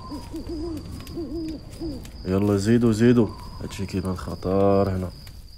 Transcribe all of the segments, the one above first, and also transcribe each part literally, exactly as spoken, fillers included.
يلا زيدوا زيدوا، هادشي كيبان خطر هنا.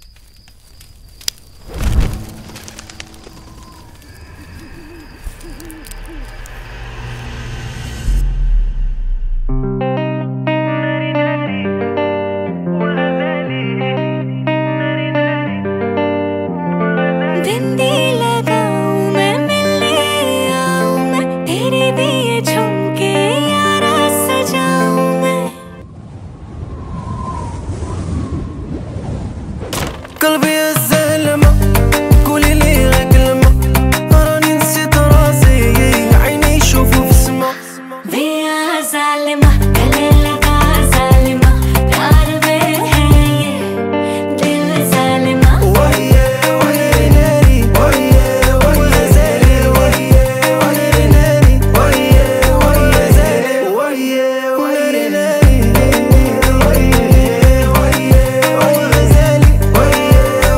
قلبي الزلمة قولي لي غير كلمة، راني نسيت راسي عيني يشوفوا في السما. فيها ظالمة دليلها ظالمة، قلبي هي دل ظالمة. وهي وهي ناري، وهي وهي زالي، وهي وهي ناري، وهي وهي زالي، وهي وهي ناري، وهي وهي وهي زالي، وهي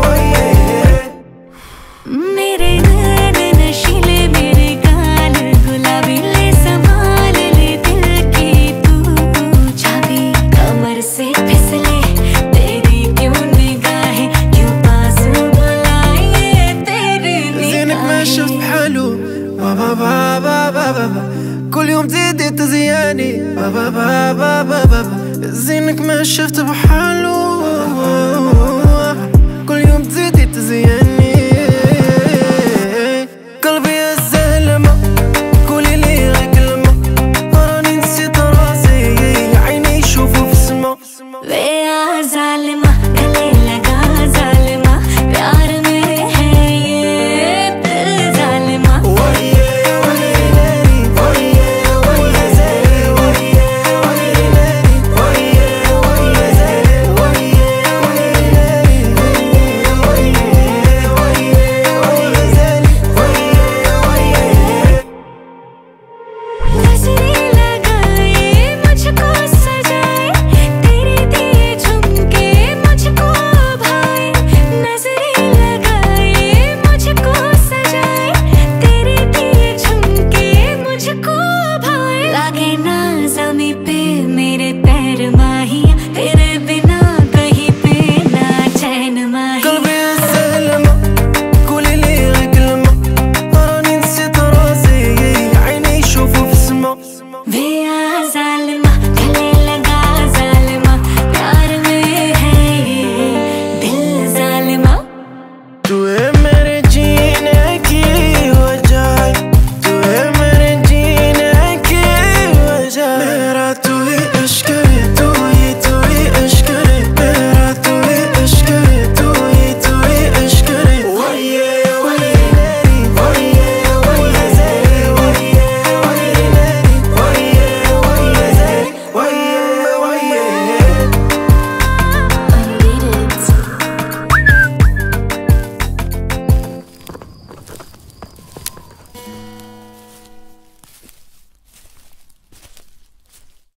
मेरे नैन नशीले मेरे गाल गुलाबी ले संभाल ले दिल की तू चाबी, कमर से फिसले तेरी क्यों निगाहें, क्यों पास बुलाए तेरी زينك ما شفت بحالو بابا بابا بابا بابا، كل يوم تزيدي تزياني بابا بابا بابا بابا، زينك ما شفت بحالو.